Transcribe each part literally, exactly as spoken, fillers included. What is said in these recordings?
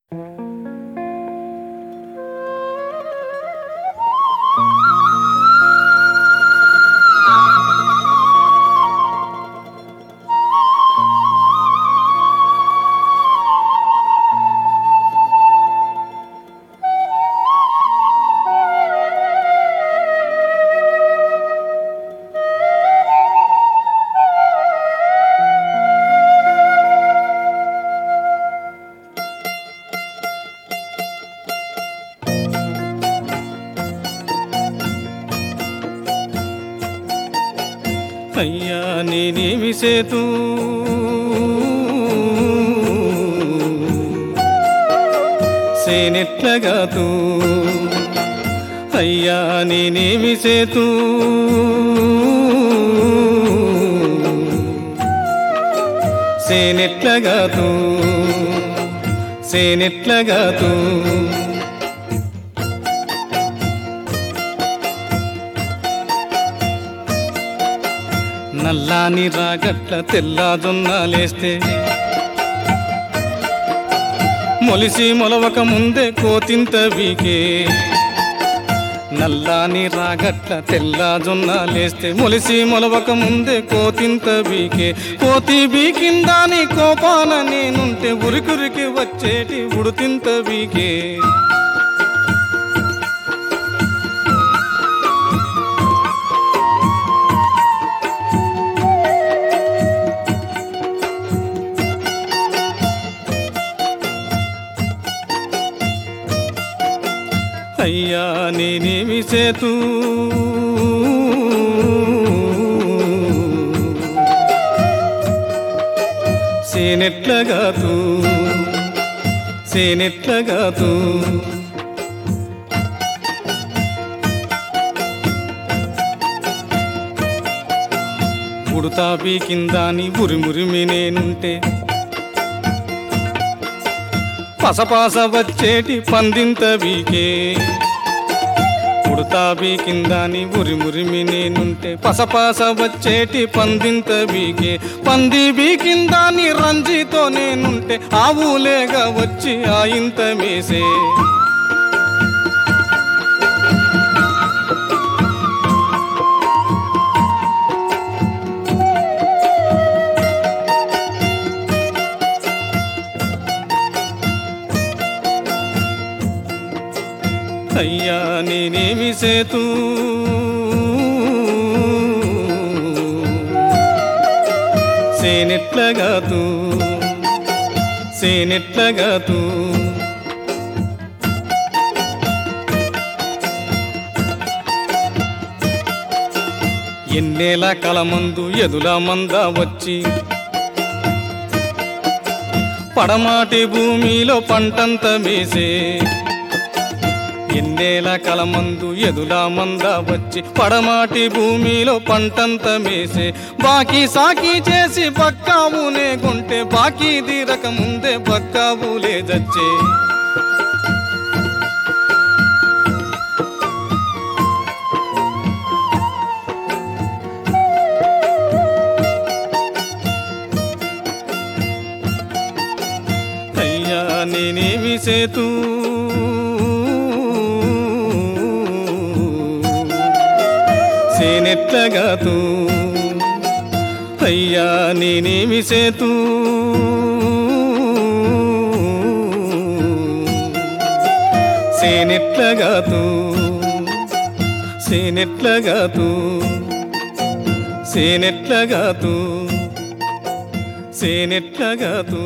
అయ్యా నేనేమి సేతు సేనెట్లగాతు అయ్యా నేనేమి సేతు సేనెట్లగాతు సేనెట్లగాతు నల్లాని రాగట్ల తెల్లాజొన్నాలేస్తే మొలిసి మొలవక ముందే కోతింత వీకే నల్లాని రాగట్ల తెల్లాజొన్నాలేస్తే మొలిసి మొలవక ముందే కోతింత వీకే కోతి బీకిందాని కోపాన నేనుంటే ఉరికురికి వచ్చేటి ఉడుతింత వీకే అయ్యా నేనేమి సేతు సేనెట్లగాతు సేనెట్లగాతు ఉడుతా బీకిందాని ఉరిమురిమి నేనుంటే పసపాస వచ్చేటి పందింత వీకే ఉడతా బీకిందాని ఉరిమురిమి నేనుంటే పసపాస వచ్చేటి పందింత వీకే పంది బీకిందాని రంజితో నేనుంటే ఆవులేగా వచ్చి ఆ ఇంత మేసే అయ్యా నేనేమి సేతు సేనెట్లగాతు సేనెట్లగాతు ఎన్నేల కలమందు ఎదుల మంద వచ్చి పడమాటి భూమిలో పంటంత మేసే ఎన్నేల కలమందు ఎదుల మంద వచ్చి పడమాటి భూమిలో పంటంత మేసే బాకీ సాకి చేసి బక్కావునే గుంటే బాకీ తీరక ముందే బక్కావులే జచ్చే అయ్యా నేనేమి సేతు సేనెట్లగాతు అయ్యా నేనేమి సేతు సేనెట్లగాతు సేనెట్లగాతు సేనెట్లగాతు సేనెట్లగాతు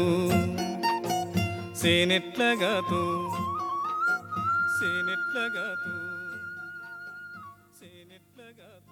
సేనెట్లగాతు సేనెట్లగాతు సేనెట్లగాతు